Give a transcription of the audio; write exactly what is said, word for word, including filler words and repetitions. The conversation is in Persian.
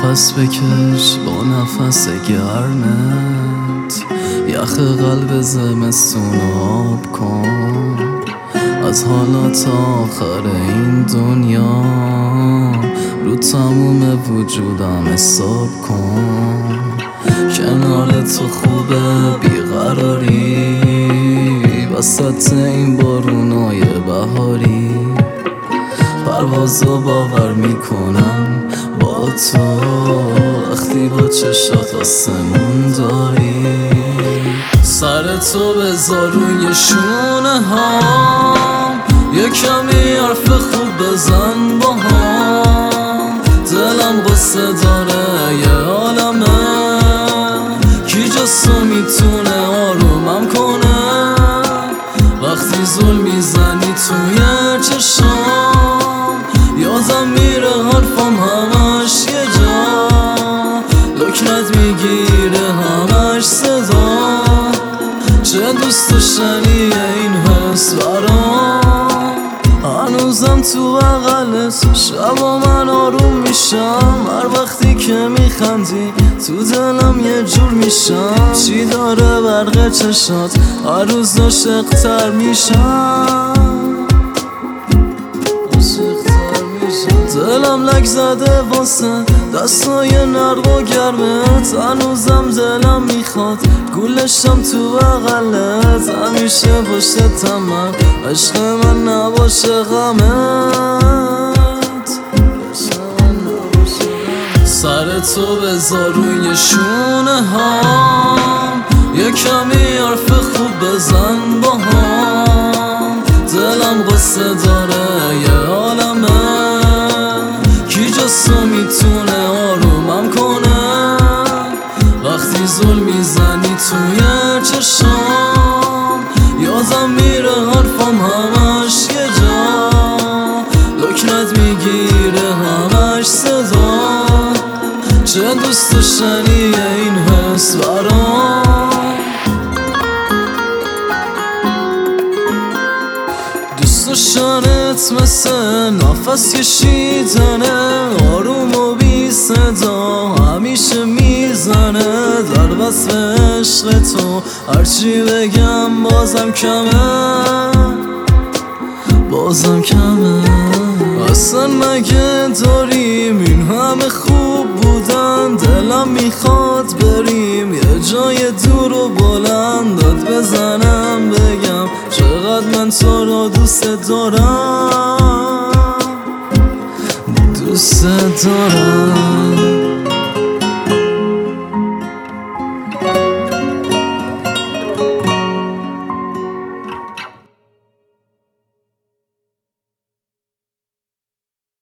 نفس بکش با نفس گرمت، یخ قلب زمستون آب کن. از حالا تا آخر این دنیا رو تموم وجودم حساب کن. کنار تو خوبه بیقراری وسط این بارونای بهاری. پروازو باور میکنم با تو وقتی با چشات آسمون داری. سر تو بذار روی شونه هام، یه کمی حرف خوب بزن با هم. دلم قصه داره یه عالمه، کی جستو میتونه آرومم کنه. وقتی زل میزنی توی چشام، یادم میره حرفم همش یه جا. لکنت میگیره همش صدا، چه دوست داشتنیه این حس برام. هنوزم تو بغلت شبا من آروم میشم. هر وقتی که میخندی تو دلم یه جور میشم. چی داره برق چشات هر روز عاشق‌تر میشم. دلم لک زده واسه دستای نرم و گرمت. هنوزم دلم میخواد گولشم تو بغلت. همیشه پشتم من عشق من نباشه غمت. سر تو بذار روی شونه هام، یه کمی حرف خوب بزن با هم. دلم قصه داره یه عالمه، کی جستو میتونه آرومم کنه. وقتی زل میزنی توی چشام، یادم میره حرفم همش یه جا. لکنت میگیره همش صدا، چه دوست داشتنیه این حس برام. دوست داشتنت مثل نفس کشیدنه، آروم و بی صدا همیشه میزنه. در وصف عشق تو هرچی بگم بازم کمه، بازم کمه. اصلا مگه داریم این همه خوب بودن؟ دلم میخواد بریم یه جای دور و بلند، داد بزنم بگم چقدر من تو رو دوست دارم، دوست دارم.